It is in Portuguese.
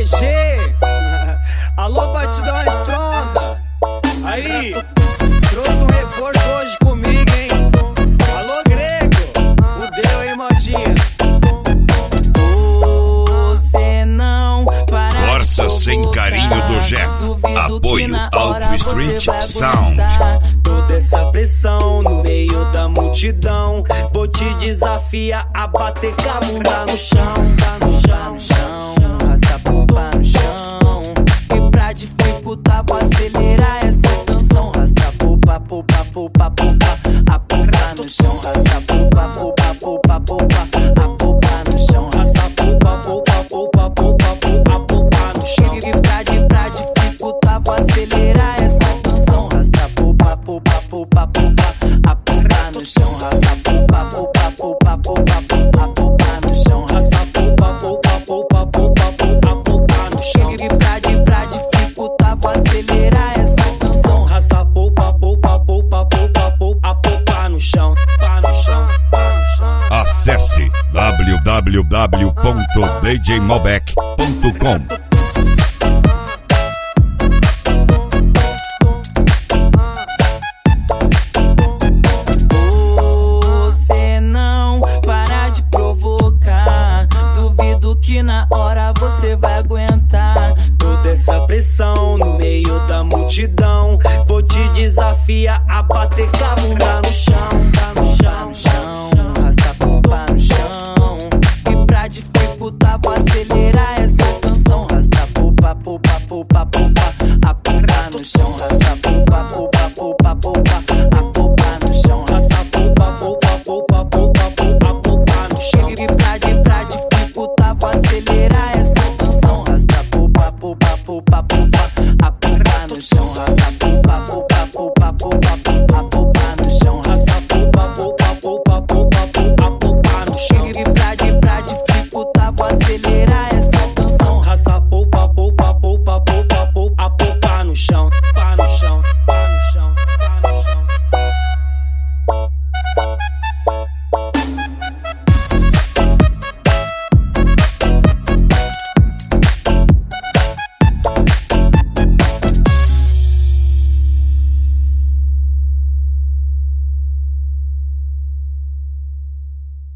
DG. Alô, Batidão Estronda. Aí, trouxe um reforço hoje comigo, hein? Alô, Grego. Fudeu, hein, modinha? Você não para. Força sem carinho do Jeff. Apoio Alto Street Sound. Toda essa pressão no meio da multidão, vou te desafiar a bater com a bunda no chão. Tá no chão, no chão, arrasta a pupa no chão. E pra dificultar, vou acelerar essa canção. Arrasta a pupa, pupa, pupa, pupa. A pupa no chão, arrasta a pupa, pupa, pupa, pupa. A pupa no chão, arrasta a pupa, pupa, pupa, pupa, pupa. A pupa no chão. E pra dificultar, vou acelerar essa canção. Arrasta a pupa, pupa, pupa, pupa. A pupa no chão, arrasta a pupa, pupa, pupa, pupa, pupa. A pupa no chão, arrasta a pupa, pupa, pupa, pupa, pupa. A pupa no chão. E pra dificultar, vou acelerar essa canção. Arrasta a pupa, pupa, pupa, pupa, pupa. A pupa no chão, pá no chão, pá no chão. Acesse www.djmobec.com. Você não para de provocar. Duvido que na hora você vai aguentar Toda essa pressão no meio da multidão, vou te desafiar a bater com a bunda no chão. Tá no chão, no chão, arrasta a pupa no chão. E pra dificultar, vou acelerar essa